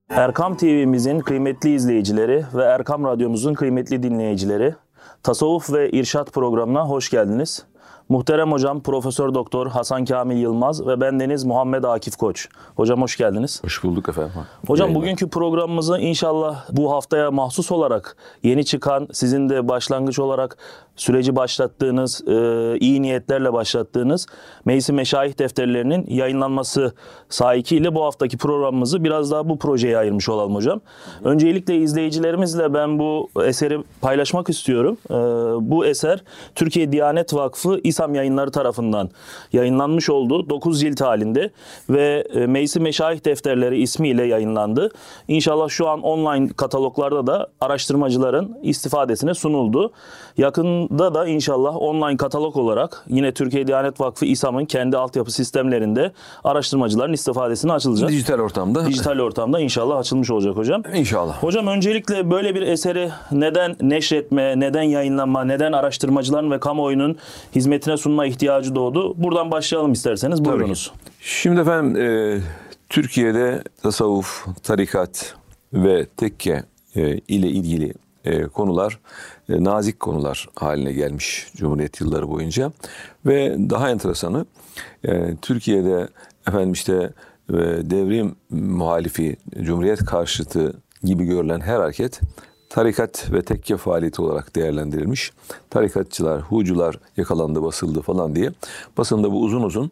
Erkam TV'mizin kıymetli izleyicileri ve Erkam Radyomuzun kıymetli dinleyicileri, Tasavvuf ve İrşad programına hoş geldiniz. Muhterem hocam Profesör Doktor Hasan Kamil Yılmaz ve bendeniz Muhammed Akif Koç. Hocam hoş geldiniz. Hoş bulduk efendim. Hocam bugünkü programımızı inşallah bu haftaya mahsus olarak yeni çıkan, sizin de başlangıç olarak süreci başlattığınız, iyi niyetlerle başlattığınız Meclis-i Meşayih defterlerinin yayınlanması sahikiyle bu haftaki programımızı biraz daha bu projeye ayırmış olalım hocam. Öncelikle izleyicilerimizle ben bu eseri paylaşmak istiyorum. Bu eser Türkiye Diyanet Vakfı İSAM Yayınları tarafından yayınlanmış olduğu 9 cilt halinde ve Meclis-i Meşayih defterleri ismiyle yayınlandı. İnşallah şu an online kataloglarda da araştırmacıların istifadesine sunuldu. Yakında da inşallah online katalog olarak yine Türkiye Diyanet Vakfı İSAM'ın kendi altyapı sistemlerinde araştırmacıların istifadesine açılacak. Dijital ortamda. Dijital ortamda inşallah açılmış olacak hocam. İnşallah. Hocam öncelikle böyle bir eseri neden neşretme, neden yayınlanma, neden araştırmacıların ve kamuoyunun hizmetine sunma ihtiyacı doğdu? Buradan başlayalım isterseniz. Buyurunuz. Şimdi efendim Türkiye'de tasavvuf, tarikat ve tekke ile ilgili konular nazik konular haline gelmiş Cumhuriyet yılları boyunca ve daha enteresanı Türkiye'de efendim işte devrim muhalifi, Cumhuriyet karşıtı gibi görülen her hareket tarikat ve tekke faaliyeti olarak değerlendirilmiş. Tarikatçılar, hucular yakalandı, basıldı falan diye basında bu uzun uzun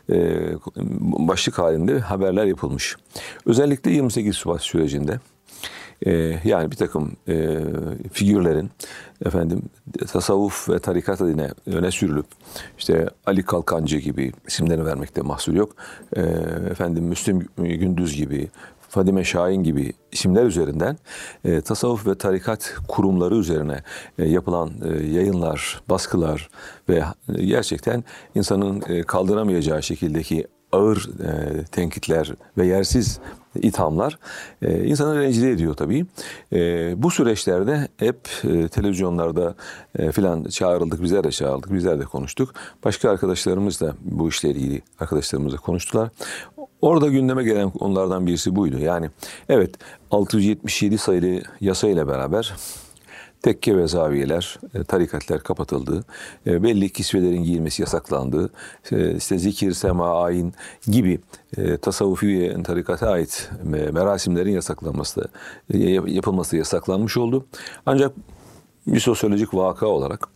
başlık halinde haberler yapılmış. Özellikle 28 Şubat sürecinde yani bir takım figürlerin efendim tasavvuf ve tarikat adına öne sürülüp işte Ali Kalkancı gibi isimlerini vermekte mahsur yok. Efendim Müslüm Gündüz gibi, Fadime Şahin gibi isimler üzerinden tasavvuf ve tarikat kurumları üzerine yapılan yayınlar, baskılar ve gerçekten insanın kaldıramayacağı şekildeki ağır tenkitler ve yersiz ithamlar insanı rencide ediyor tabii. Bu süreçlerde hep televizyonlarda filan çağrıldık, bizler de çağrıldık, bizler de konuştuk. Başka arkadaşlarımız da bu işle ilgili arkadaşlarımızla konuştular. Orada gündeme gelen konulardan birisi buydu. Yani evet 677 sayılı yasa ile beraber tekke ve zaviyeler, tarikatlar kapatıldı. Belli kisvelerin giyilmesi yasaklandı. İşte zikir, sema, ayin gibi tasavvufi ve tarikata ait merasimlerin yasaklanması, yapılması yasaklanmış oldu. Ancak bir sosyolojik vaka olarak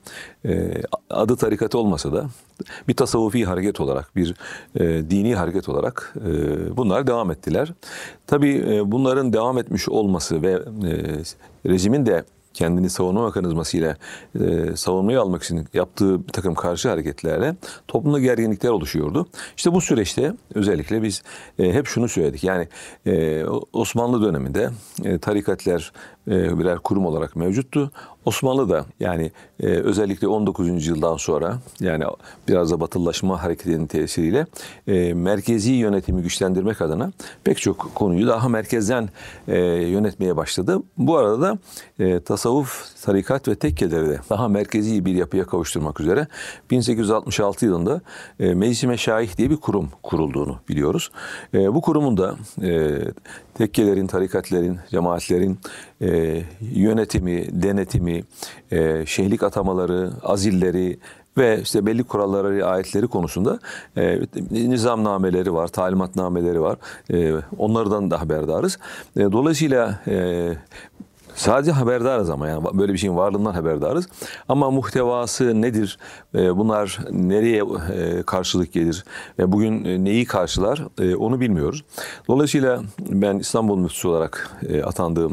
adı tarikat olmasa da bir tasavvufi hareket olarak, bir dini hareket olarak bunlar devam ettiler. Tabii bunların devam etmiş olması ve rejimin de kendini savunma mekanizmasıyla savunmayı almak için yaptığı bir takım karşı hareketlerle toplumda gerginlikler oluşuyordu. İşte bu süreçte özellikle biz hep şunu söyledik. Yani Osmanlı döneminde tarikatlar birer kurum olarak mevcuttu. Osmanlı da yani özellikle 19. yıldan sonra yani biraz da batılılaşma hareketinin tesiriyle merkezi yönetimi güçlendirmek adına pek çok konuyu daha merkezden yönetmeye başladı. Bu arada da tasavvuf, tarikat ve tekkeleri de daha merkezi bir yapıya kavuşturmak üzere 1866 yılında Meclis-i Meşayih diye bir kurum kurulduğunu biliyoruz. Bu kurumun da tekkelerin, tarikatlerin, cemaatlerin yönetimi, denetimi, şeyhlik atamaları, azilleri ve işte belli kurallara riayetleri konusunda nizamnameleri var, talimatnameleri var. Onlardan da haberdarız. Dolayısıyla sadece haberdarız ama yani böyle bir şeyin varlığından haberdarız. Ama muhtevası nedir? Bunlar nereye karşılık gelir? Bugün neyi karşılar? Onu bilmiyoruz. Dolayısıyla ben İstanbul Müftüsü olarak atandığım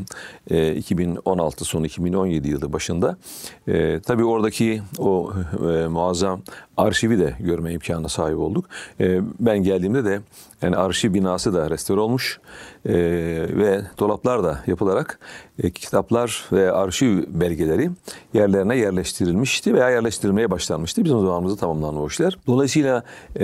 2016 sonu 2017 yılı başında tabii oradaki o muazzam arşivi de görme imkanına sahip olduk. Ben geldiğimde de yani arşiv binası da restore olmuş ve dolaplar da yapılarak kitaplar ve arşiv belgeleri yerlerine yerleştirilmişti veya yerleştirilmeye başlanmıştı. Bizim zamanımızda tamamlandı o işler. Dolayısıyla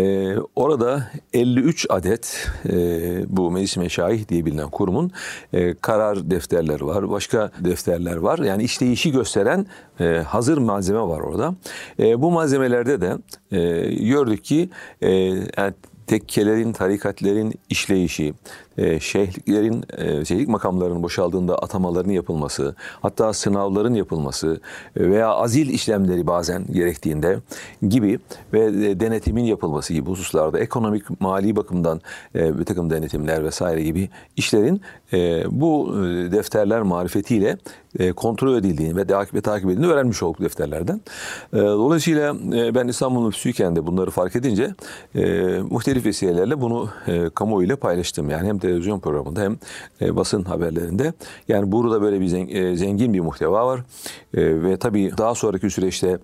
orada 53 adet bu Meclis-i Meşayih diye bilinen kurumun karar defterleri var, başka defterler var. Yani işleyişi gösteren hazır malzeme var orada. Bu malzemelerde de gördük ki yani tekkelerin, tarikatlerin işleyişi, şeyhlik makamlarının boşaldığında atamaların yapılması, hatta sınavların yapılması veya azil işlemleri bazen gerektiğinde gibi ve denetimin yapılması gibi hususlarda ekonomik, mali bakımdan bir takım denetimler vesaire gibi işlerin bu defterler marifetiyle kontrol edildiğini ve takip edildiğini öğrenmiş olduk defterlerden. Dolayısıyla ben İstanbul Müftüsüyken de bunları fark edince muhtelif vesilelerle bunu kamuoyuyla paylaştım. Yani hem televizyon programında hem basın haberlerinde. Yani burada böyle bir zengin bir muhteva var. Ve tabii daha sonraki süreçte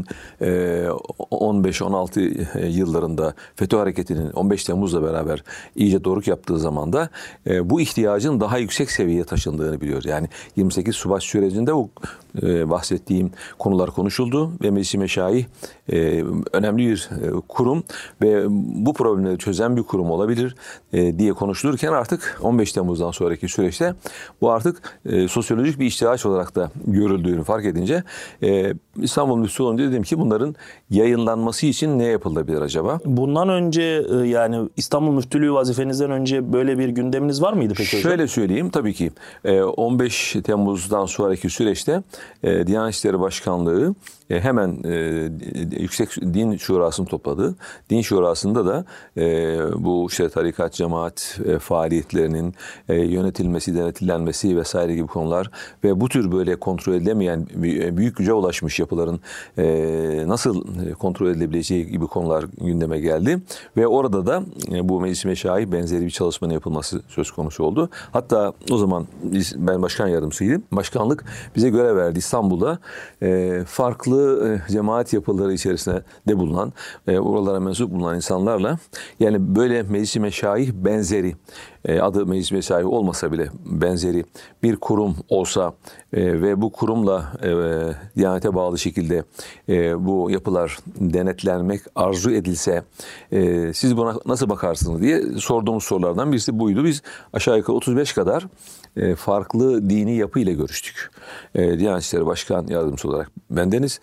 2015-16 yıllarında FETÖ Hareketi'nin 15 Temmuz'la beraber iyice doruk yaptığı zaman da bu ihtiyacın daha yüksek seviyeye taşındığını biliyoruz. Yani 28 Şubat sürecinde o bahsettiğim konular konuşuldu ve Meclis-i Meşayih önemli bir kurum ve bu problemleri çözen bir kurum olabilir diye konuşulurken artık 15 Temmuz'dan sonraki süreçte bu artık sosyolojik bir ihtiyaç olarak da görüldüğünü fark edince İstanbul Müftüsü olunca dedim ki bunların yayınlanması için ne yapılabilir acaba? Bundan önce yani İstanbul Müftülüğü vazifenizden önce böyle bir gündeminiz var mıydı peki hocam? Şöyle söyleyeyim, tabii ki 15 Temmuz'dan sonraki süreçte Diyanet İşleri Başkanlığı hemen Yüksek Din Şurası'nı topladı. Din Şurası'nda da bu işte tarikat, cemaat faaliyetlerinin yönetilmesi, denetlenmesi vesaire gibi konular ve bu tür böyle kontrol edilemeyen büyük güce ulaşmış yapıların nasıl kontrol edilebileceği gibi konular gündeme geldi. Ve orada da bu Meclis-i Meşayih benzeri bir çalışmanın yapılması söz konusu oldu. Hatta o zaman ben başkan yardımcısıydım. Başkanlık bize görev verdi İstanbul'da farklı cemaat yapıları içerisinde de bulunan, oralara mensup bulunan insanlarla yani böyle Meclis-i Meşayih benzeri, adı Meclis-i Meşayih olmasa bile benzeri bir kurum olsa ve bu kurumla Diyanete bağlı şekilde bu yapılar denetlenmek arzu edilse siz buna nasıl bakarsınız diye sorduğumuz sorulardan birisi buydu. Biz aşağı yukarı 35 kadar farklı dini yapı ile görüştük. Diyanet İşleri Başkan Yardımcısı olarak bendeniz.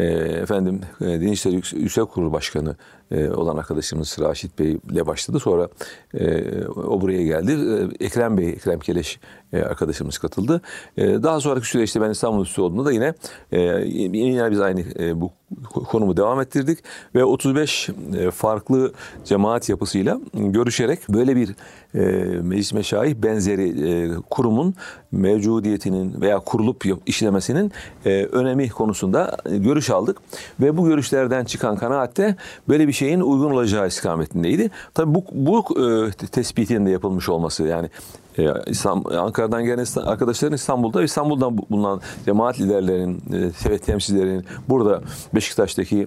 Din İşleri Yüksek Kurulu Başkanı olan arkadaşımız Raşit Bey ile başladı. Sonra o buraya geldi. Ekrem Keleş arkadaşımız katıldı. Daha sonraki süreçte ben İstanbul Müftüsü olduğumda da yine biz aynı bu konumu devam ettirdik ve 35 farklı cemaat yapısıyla görüşerek böyle bir Meclis-i Meşayih benzeri kurumun mevcudiyetinin veya kurulup işlemesinin önemi konusunda görüş aldık ve bu görüşlerden çıkan kanaatte böyle bir şeyin uygun olacağı istikametindeydi. Tabii bu tespitin de yapılmış olması yani Ankara'dan gelen arkadaşların İstanbul'dan bulunan cemaat liderlerinin, temsilcilerinin burada Beşiktaş'taki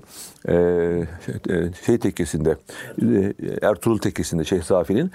tekkesinde, Ertuğrul tekkesinde Şeyh Safi'nin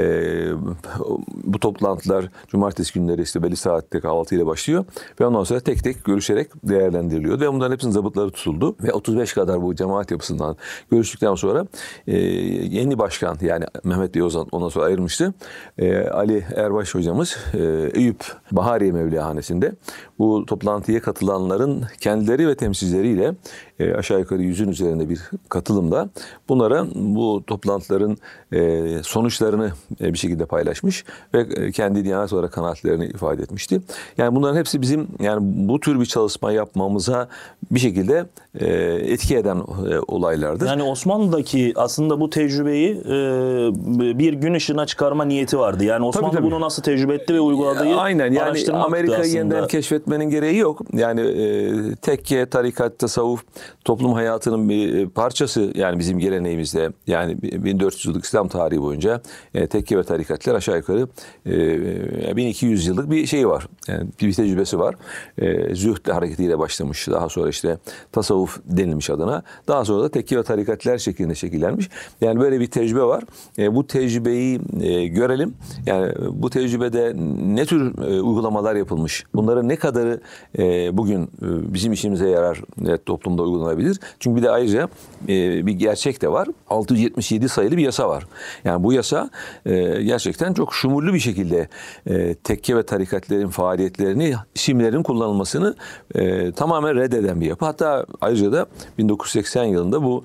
bu toplantılar cumartesi günleri işte belli saatte kahvaltıyla başlıyor ve ondan sonra tek tek görüşerek değerlendiriliyor ve bunların hepsinin zabıtları tutuldu ve 35 kadar bu cemaat yapısından görüştükten sonra yeni başkan yani Mehmet Bey ondan sonra ayrılmıştı. Ali Erbaş hocamız Eyüp Bahariye Mevlihanesi'nde bu toplantıya katılanların kendileri ve temsilcileriyle aşağı yukarı 100'ün üzerinde bir katılımda bunlara bu toplantıların sonuçlarını bir şekilde paylaşmış ve kendi Diyanet olarak kanaatlerini ifade etmişti. Yani bunların hepsi bizim yani bu tür bir çalışma yapmamıza bir şekilde etki eden olaylardır. Yani Osmanlı'daki aslında bu tecrübeyi bir gün ışığına çıkarma niyeti vardı. Yani Osmanlı tabii. Bunu nasıl tecrübe etti ve uyguladığı aynen yani Amerika'yı yeniden keşfetmenin gereği yok. Yani tekke, tarikat, tasavvuf toplum hayatının bir parçası yani bizim geleneğimizde yani 1400 yıllık İslam tarihi boyunca tekke ve tarikatlar aşağı yukarı 1200 yıllık bir şey var. Yani bir tecrübesi var. Zühd hareketiyle başlamış. Daha sonra işte tasavvuf denilmiş adına. Daha sonra da tekke ve tarikatlar şeklinde şekillenmiş. Yani böyle bir tecrübe var. Bu tecrübeyi görelim. Yani bu tecrübede ne tür uygulamalar yapılmış? Bunların ne kadarı bugün bizim işimize yarar toplumda uygulanan algılanabilir. Çünkü bir de ayrıca bir gerçek de var. 677 sayılı bir yasa var. Yani bu yasa gerçekten çok şumullü bir şekilde tekke ve tarikatlerin faaliyetlerini, isimlerin kullanılmasını tamamen reddeden bir yapı. Hatta ayrıca da 1980 yılında bu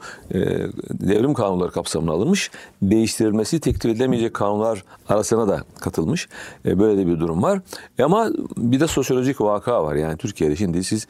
devrim kanunları kapsamına alınmış. Değiştirilmesi tekdir edilemeyecek kanunlar arasına da katılmış. Böyle de bir durum var. Ama bir de sosyolojik vaka var. Yani Türkiye'de şimdi siz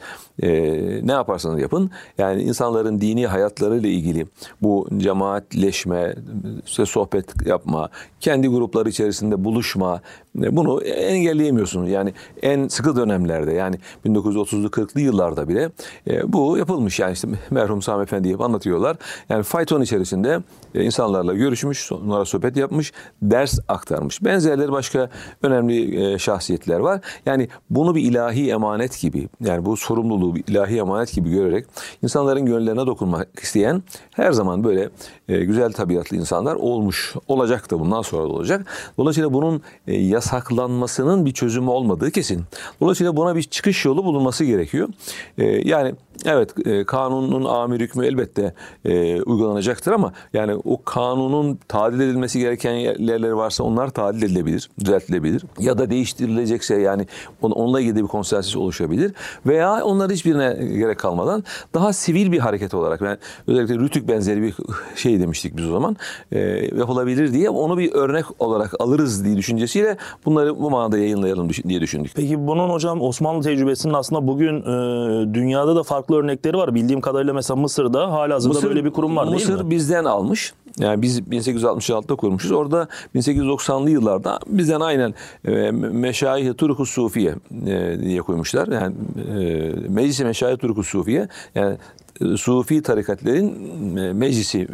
ne yaparsanız yapın, yani insanların dini hayatlarıyla ilgili bu cemaatleşme, işte sohbet yapma, kendi grupları içerisinde buluşma, bunu engelleyemiyorsunuz. Yani en sıkı dönemlerde, yani 1930'lu 40'lı yıllarda bile bu yapılmış. Yani işte merhum Sami Efendi anlatıyorlar. Yani fayton içerisinde insanlarla görüşmüş, onlara sohbet yapmış, ders aktarmış. Benzerleri başka önemli şahsiyetler var. Yani bunu bir ilahi emanet gibi, yani bu sorumluluğu bir ilahi emanet gibi görerek insanların gönüllerine dokunmak isteyen her zaman böyle güzel tabiatlı insanlar olmuş. Olacak da, bundan sonra da olacak. Dolayısıyla bunun yasaklanmasının bir çözümü olmadığı kesin. Dolayısıyla buna bir çıkış yolu bulunması gerekiyor. Yani evet, kanunun amir hükmü elbette uygulanacaktır ama yani o kanunun tadil edilmesi gereken yerleri varsa onlar tadil edilebilir, düzeltilebilir. Ya da değiştirilecekse yani onunla ilgili bir konsensüs oluşabilir. Veya onların hiçbirine gerek kalmadan daha sivil bir hareket olarak, yani özellikle Rütük benzeri bir şey demiştik biz o zaman, yapılabilir diye onu bir örnek olarak alırız diye düşüncesiyle bunları bu manada yayınlayalım diye düşündük. Peki bunun hocam Osmanlı tecrübesinin aslında bugün dünyada da farklı örnekleri var. Bildiğim kadarıyla mesela Mısır'da halihazırda böyle bir kurum var değil mi? Mısır bizden almış. Yani biz 1866'da kurmuşuz. Orada 1890'lı yıllarda bizden aynen Meşayih-i Turku Sufiye diye koymuşlar. Yani Meclis-i Meşayih Turku Sufiye, yani Sufi tarikatlerin meclisi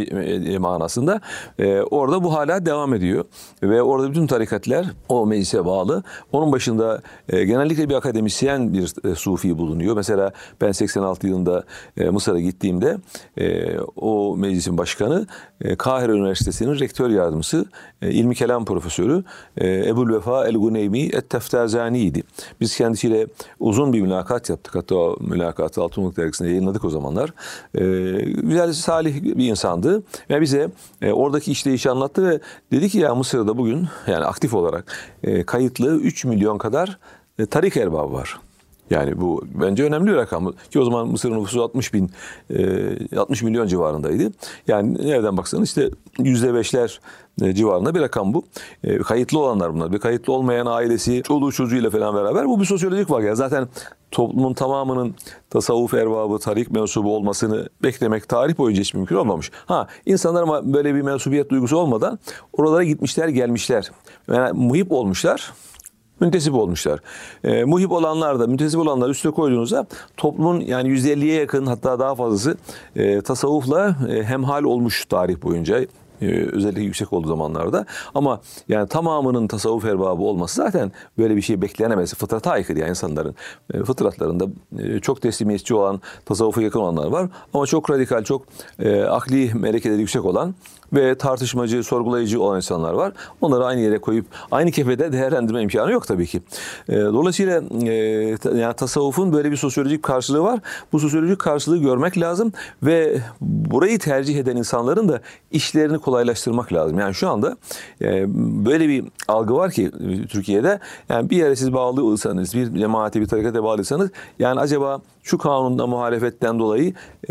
manasında orada bu hala devam ediyor. Ve orada bütün tarikatler o meclise bağlı. Onun başında genellikle bir akademisyen bir Sufi bulunuyor. Mesela ben 86 yılında Mısır'a gittiğimde o meclisin başkanı Kahire Üniversitesi'nin rektör yardımcısı, İlmi Kelam Profesörü Ebu'l-Vefa el-Guneymi et-Teftazani'ydi. Biz kendisiyle uzun bir mülakat yaptık. Hatta o mülakatı Altınoluk Dergisi'nde yayınladık o zamanlar. Güzel, salih bir insandı ve bize oradaki işleyişi anlattı ve dedi ki ya Mısır'da bugün yani aktif olarak kayıtlı 3 milyon kadar tarik erbabı var. Yani bu bence önemli bir rakam ki o zaman Mısır'ın nüfusu 60 milyon civarındaydı. Yani nereden baksanız işte %5'ler civarında bir rakam bu. Kayıtlı olanlar bunlar. Bir kayıtlı olmayan ailesi, çoluğu çocuğuyla falan beraber, bu bir sosyolojik vaka. Zaten toplumun tamamının tasavvuf erbabı, tarik mensubu olmasını beklemek tarih boyunca hiç mümkün olmamış. İnsanlar ama böyle bir mensubiyet duygusu olmadan oralara gitmişler, gelmişler. Yani muhip olmuşlar. Müntesip olmuşlar. Muhip olanlar da müntesip olanlar üstüne koyduğunuzda toplumun yani %50'ye yakın, hatta daha fazlası tasavvufla hemhal olmuş tarih boyunca. Özellikle yüksek olduğu zamanlarda. Ama yani tamamının tasavvuf erbabı olması zaten böyle bir şey beklenemez. Fıtrata aykırı, yani insanların fıtratlarında çok teslimiyetçi olan, tasavvufa yakın olanlar var. Ama çok radikal, çok akli melekeleri yüksek olan ve tartışmacı, sorgulayıcı olan insanlar var. Onları aynı yere koyup aynı kefede değerlendirme imkanı yok tabii ki. Dolayısıyla yani tasavvufun böyle bir sosyolojik karşılığı var. Bu sosyolojik karşılığı görmek lazım ve burayı tercih eden insanların da işlerini kolaylaştırmak lazım. Yani şu anda böyle bir algı var ki Türkiye'de, yani bir yere siz bağlıysanız, bir cemaate, bir tarikata bağlıysanız, yani acaba şu kanunda muhalefetten dolayı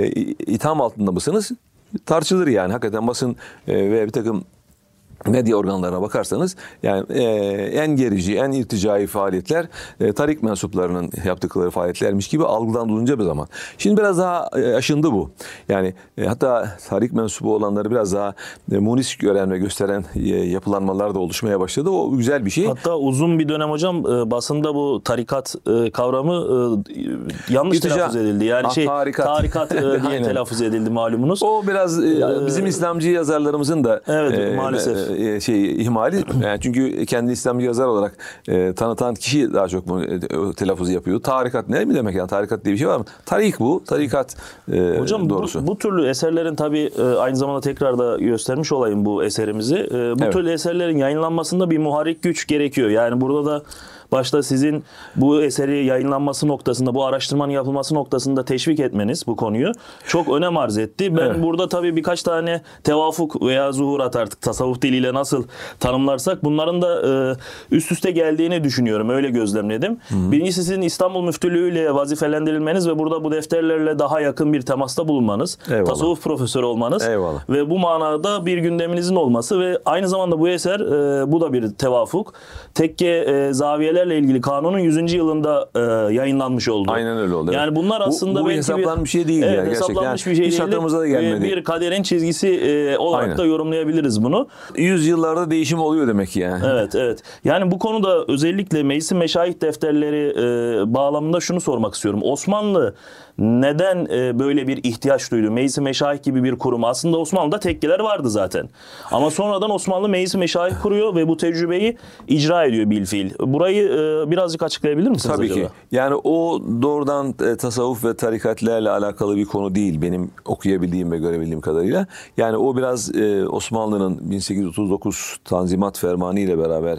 itham altında mısınız? Tartışılır yani. Hakikaten basın ve bir takım medya organlarına bakarsanız yani en gerici, en irticai faaliyetler tarik mensuplarının yaptıkları faaliyetlermiş gibi algılanılınca bir zaman. Şimdi biraz daha aşındı bu. Yani hatta tarik mensubu olanları biraz daha munis gören ve gösteren yapılanmalar da oluşmaya başladı. O güzel bir şey. Hatta uzun bir dönem hocam basında bu tarikat kavramı yanlış telaffuz edildi. Yani tarikat diye telaffuz edildi malumunuz. O biraz bizim İslamcı yazarlarımızın da maalesef ihmali. Yani çünkü kendi İslamcı yazar olarak tanıtan kişi daha çok bu telaffuzu yapıyor. Tarikat ne mi demek yani? Tarikat diye bir şey var mı? Tarik bu. Tarikat hocam doğrusu. Bu türlü eserlerin tabii aynı zamanda tekrar da göstermiş olayım bu eserimizi. Bu türlü eserlerin yayınlanmasında bir muharrik güç gerekiyor. Yani burada da başta sizin bu eseri yayınlanması noktasında, bu araştırmanın yapılması noktasında teşvik etmeniz bu konuyu çok önem arz etti. Ben burada tabii birkaç tane tevafuk veya zuhurat, artık tasavvuf diliyle nasıl tanımlarsak, bunların da üst üste geldiğini düşünüyorum. Öyle gözlemledim. Birincisi, sizin İstanbul Müftülüğü ile vazifelendirilmeniz ve burada bu defterlerle daha yakın bir temasta bulunmanız. Eyvallah. Tasavvuf profesörü olmanız. Eyvallah. Ve bu manada bir gündeminizin olması ve aynı zamanda bu eser, bu da bir tevafuk. Tekke zaviyelerle ilgili kanunun 100. yılında yayınlanmış oldu. Aynen öyle oldu. Yani bunlar aslında bu belki hesaplanmış bir şey değil. evet, yani hesaplanmış gerçekten. bir şey Hiç değil. aklımıza da gelmedi. Bir kaderin çizgisi olarak Aynen. da yorumlayabiliriz bunu. 100 yıllarda değişim oluyor demek ki yani. Evet, evet. Yani bu konuda özellikle Meclis-i Meşayih defterleri bağlamında şunu sormak istiyorum. Osmanlı neden böyle bir ihtiyaç duydu? Meclis-i Meşayih gibi bir kurum. Aslında Osmanlı'da tekkeler vardı zaten. Ama sonradan Osmanlı Meclis-i Meşayih kuruyor ve bu tecrübeyi icra ediyor bilfiil. Burayı birazcık açıklayabilir misiniz Tabii acaba? ki. Yani o doğrudan tasavvuf ve tarikatlerle alakalı bir konu değil benim okuyabildiğim ve görebildiğim kadarıyla. Yani o biraz Osmanlı'nın 1839 Tanzimat Fermanı ile beraber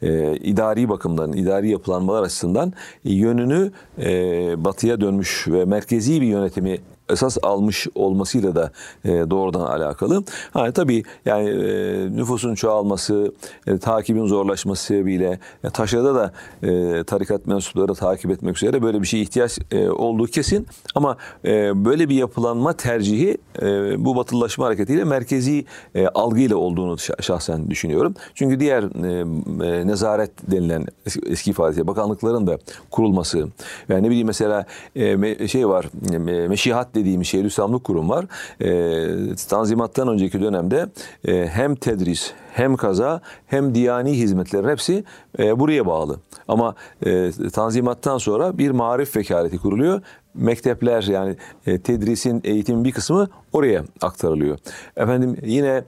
idari bakımdan, idari yapılanmalar açısından yönünü batıya dönmüş ve merkezi bir yönetimi esas almış olmasıyla da doğrudan alakalı. Tabii yani nüfusun çoğalması, takibin zorlaşması sebebiyle taşrada da tarikat mensupları takip etmek üzere böyle bir şeye ihtiyaç olduğu kesin. Ama böyle bir yapılanma tercihi bu batılılaşma hareketiyle merkezi algıyla olduğunu şahsen düşünüyorum. Çünkü diğer nezaret denilen eski ifadesiyle bakanlıkların da kurulması, yani ne bileyim mesela şey var, meşihat dediğimiz Şeyhülislamlık Kurum var. Tanzimattan önceki dönemde hem tedris, hem kaza, hem diyani hizmetlerin hepsi buraya bağlı. Ama Tanzimattan sonra bir marif vekaleti kuruluyor. Mektepler, yani tedrisin, eğitimin bir kısmı oraya aktarılıyor. Efendim yine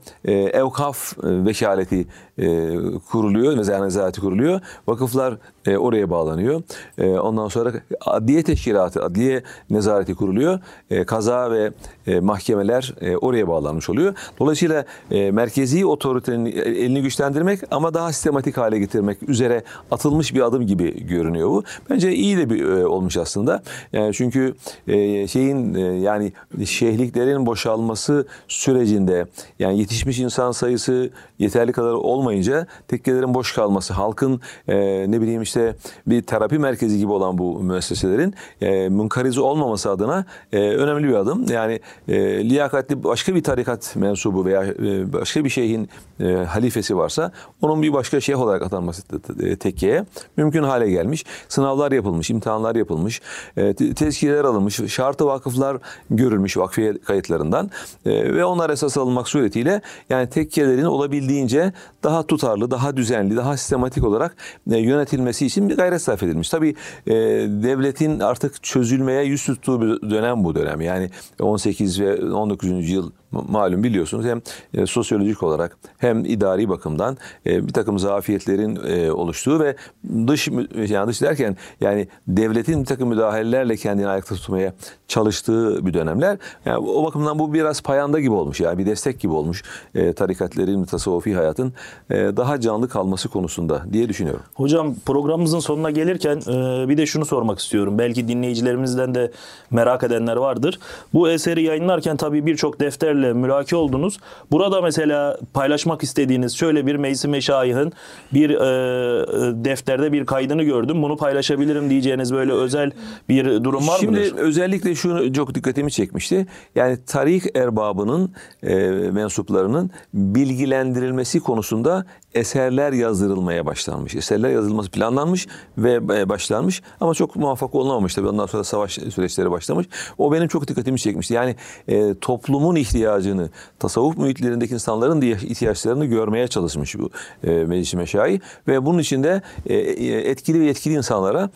evkaf vekaleti kuruluyor, nezareti kuruluyor. Vakıflar oraya bağlanıyor. Ondan sonra adliye teşkilatı, adliye nezareti kuruluyor. Kaza ve mahkemeler oraya bağlanmış oluyor. Dolayısıyla merkezi otoritenin elini güçlendirmek ama daha sistematik hale getirmek üzere atılmış bir adım gibi görünüyor bu. Bence iyi de bir olmuş aslında. Çünkü yani şeyhliklerin boşalması sürecinde, yani yetişmiş insan sayısı yeterli kadar olmayınca tekkelerin boş kalması, halkın ne bileyim işte bir terapi merkezi gibi olan bu müesseselerin münkarize olmaması adına önemli bir adım. Yani liyakatli başka bir tarikat mensubu veya başka bir şeyhin halifesi varsa onun bir başka şeyh olarak atanması tekkeye mümkün hale gelmiş. Sınavlar yapılmış, imtihanlar yapılmış, tezkireler alınmış, şartı vakıflar görülmüş vakfiye kayıtlarından ve onlar esas alınmak suretiyle yani tekkelerin olabildiğince daha tutarlı, daha düzenli, daha sistematik olarak yönetilmesi için bir gayret sarf edilmiş. Tabii devletin artık çözülmeye yüz tuttuğu bir dönem bu dönem. Yani 18 ve 19. yıl malum biliyorsunuz, hem sosyolojik olarak hem idari bakımdan bir takım zafiyetlerin oluştuğu ve dış derken yani devletin bir takım müdahalelerle kendini ayakta tutmaya çalıştığı bir dönemler. Yani o bakımdan bu biraz payanda gibi olmuş, yani bir destek gibi olmuş tarikatlerin, tasavvufi hayatın daha canlı kalması konusunda diye düşünüyorum. Hocam, programımızın sonuna gelirken bir de şunu sormak istiyorum. Belki dinleyicilerimizden de merak edenler vardır. Bu eseri yayınlarken tabii birçok defterle mülaki oldunuz. Burada mesela paylaşmak istediğiniz şöyle bir Meclis-i Meşayih'in bir defterde bir kaydını gördüm, bunu paylaşabilirim diyeceğiniz böyle özel bir durum var mıdır? Şimdi özellikle şunu çok dikkatimi çekmişti. Yani tarik erbabının mensuplarının bilgilendirilmesi konusunda eserler yazdırılmaya başlanmış. Eserler yazılması planlanmış ve başlanmış ama çok muvaffak olunamamış. Tabii ondan sonra savaş süreçleri başlamış. O benim çok dikkatimi çekmişti. Yani toplumun ihtiyacını, tasavvuf muhitlerindeki insanların ihtiyaçlarını görmeye çalışmış bu Meclis-i Meşayih ve bunun için de etkili ve yetkili insanlara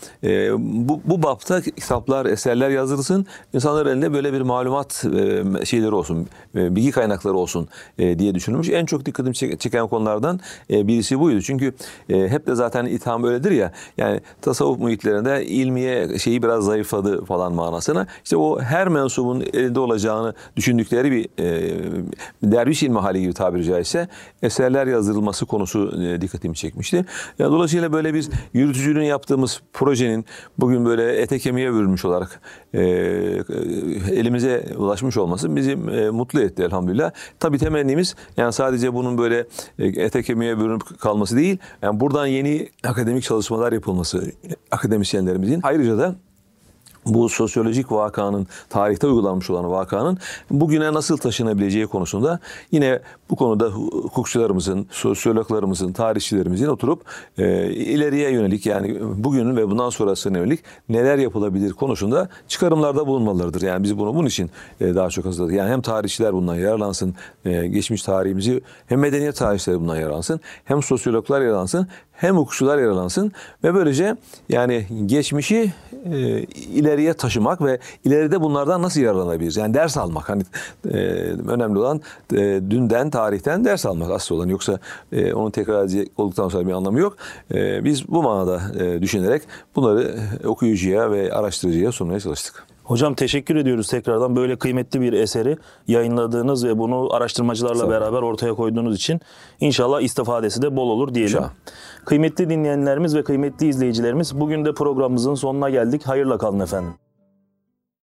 bu bapta kitaplar, eserler yazdırılsın. İnsanların elinde böyle bir malumat şeyleri olsun, bilgi kaynakları olsun diye düşünülmüş. En çok dikkatimi çeken konulardan birisi buydu. Çünkü hep de zaten itham öyledir ya. Yani tasavvuf muhitlerinde ilmiye şeyi biraz zayıfladı falan manasına. İşte o her mensubun elinde olacağını düşündükleri bir derviş ilmihali gibi tabiri caizse eserler yazdırılması konusu dikkatimi çekmişti. Yani dolayısıyla böyle bir yürütücülüğün yaptığımız projenin bugün böyle ete kemiğe bürünmüş olarak elimize ulaşmış olması bizi mutlu etti elhamdülillah. Tabii temennimiz yani sadece bunun böyle ete kemiğe bürünüp kalması değil, yani buradan yeni akademik çalışmalar yapılması akademisyenlerimizin, ayrıca da bu sosyolojik vakanın, tarihte uygulanmış olan vakanın bugüne nasıl taşınabileceği konusunda yine bu konuda hukukçularımızın, sosyologlarımızın, tarihçilerimizin oturup ileriye yönelik, yani bugünün ve bundan sonrasına yönelik neler yapılabilir konusunda çıkarımlarda bulunmalılardır. Yani biz bunu bunun için daha çok hazırladık. Yani hem tarihçiler bundan yararlansın, geçmiş tarihimizi, hem medeniyet tarihçileri bundan yararlansın, hem sosyologlar yararlansın, hem hukukçular yararlansın ve böylece yani geçmişi ileriye taşımak ve ileride bunlardan nasıl yararlanabiliriz? Yani ders almak. Hani önemli olan dünden, tarihten ders almak asıl olan. Yoksa onu tekrar edecek olduktan sonra bir anlamı yok. Biz bu manada düşünerek bunları okuyucuya ve araştırıcıya sunmaya çalıştık. Hocam teşekkür ediyoruz tekrardan böyle kıymetli bir eseri yayınladığınız ve bunu araştırmacılarla beraber ortaya koyduğunuz için. İnşallah istifadesi de bol olur diyelim. İnşallah. Kıymetli dinleyenlerimiz ve kıymetli izleyicilerimiz, bugün de programımızın sonuna geldik. Hayırla kalın efendim.